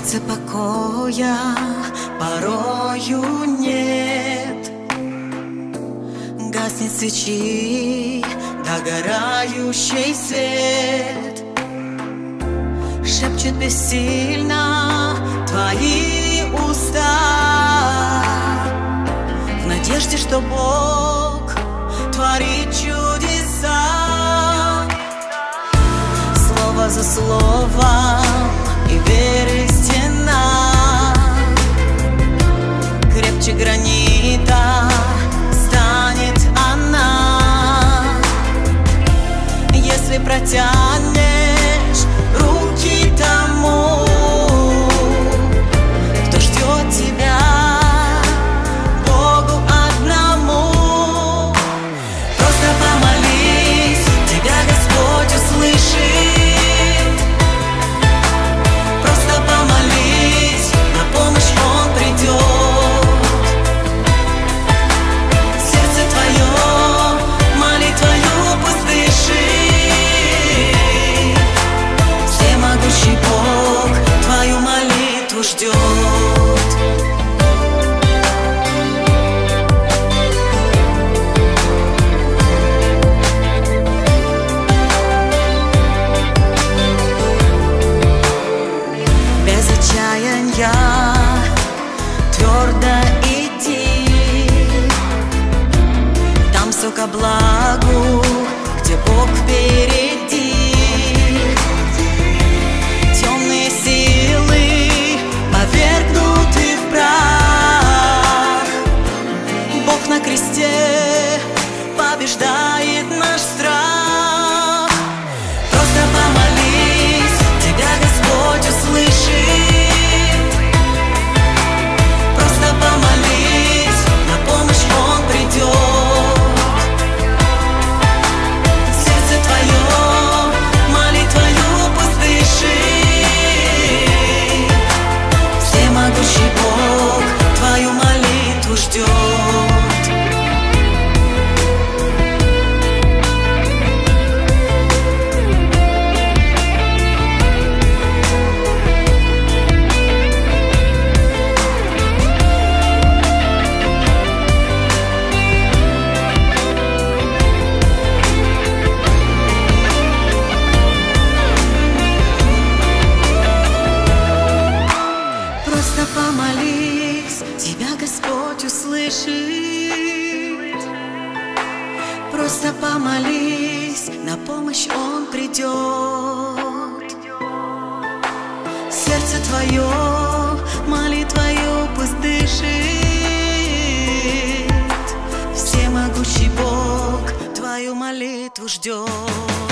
сердце покоя порою нет. Гаснет свечи догорающий свет, шепчет бессильно твои уста, в надежде, что Бог творит чудеса. Слово за словом и веры стена крепче гранита станет она, если протянешь руки тому, кто ждет тебя, Богу одному. Просто помолись, тебя Господь услышит. Просто помолись, на помощь Он придет. Сердце твое молитвою пусть дышит. Всемогущий Бог твою молитву ждет. Отчаяния твердо идти, там все ко благу, где Бог впереди. Темные силы повергнуты в прах, Бог на кресте побеждает наш страх. Просто помолись, тебя Господь услышит. Бог твою молитву ждет. Просто помолись, тебя Господь услышит. Просто помолись, на помощь Он придет. Сердце твое молитвою пусть дышит. Всемогущий Бог твою молитву ждет.